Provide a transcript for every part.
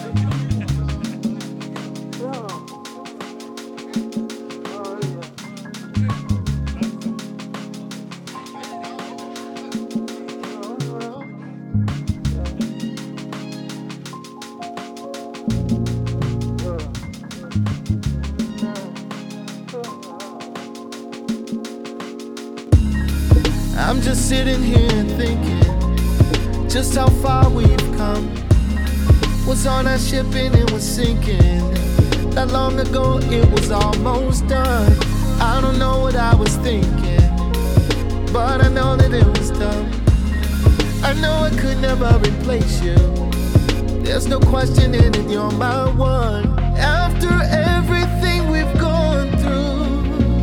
I'm just sitting here thinking just how far we've come. Was on that ship and it was sinking. Not long ago it was almost done. I don't know what I was thinking, but I know that it was dumb. I know I could never replace you. There's no questioning it, you're my one. After everything we've gone through,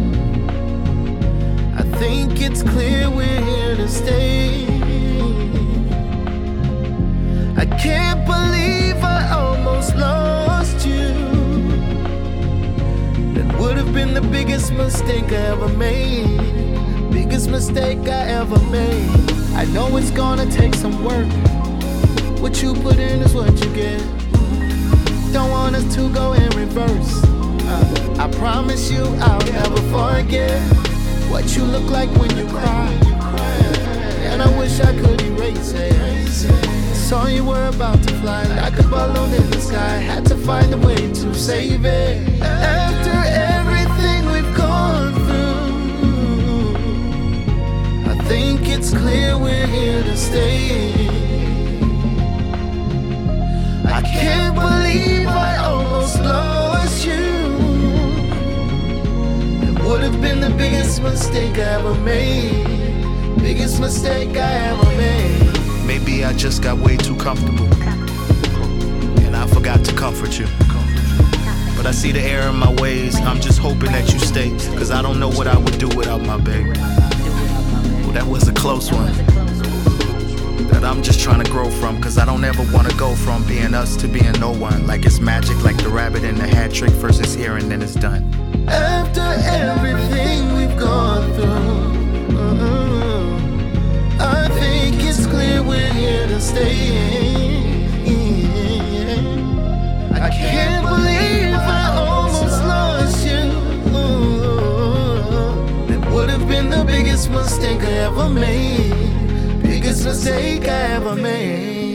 I think it's clear we're here to stay. I can't believe I almost lost you. That would have been the biggest mistake I ever made. Biggest mistake I ever made. I know it's gonna take some work. What you put in is what you get. Don't want us to go in reverse. I promise you I'll never forget what you look like when you cry. And I wish I could erase it. Saw you were about to fly like a balloon in the sky. Had to find a way to save it. After everything we've gone through, I think it's clear we're here to stay. I can't believe I almost lost you. It would have been the biggest mistake I ever made. Biggest mistake I ever made. Maybe I just got way too comfortable, and I forgot to comfort you. But I see the error in my ways. I'm just hoping that you stay, cause I don't know what I would do without my baby. Well, that was a close one that I'm just trying to grow from, cause I don't ever wanna go from being us to being no one. Like it's magic, like the rabbit in the hat trick. First it's here and then it's done. After everything we've gone through, I think it's clear we're here to stay. I can't believe I almost lost you. It would have been the biggest mistake I ever made. Biggest mistake I ever made.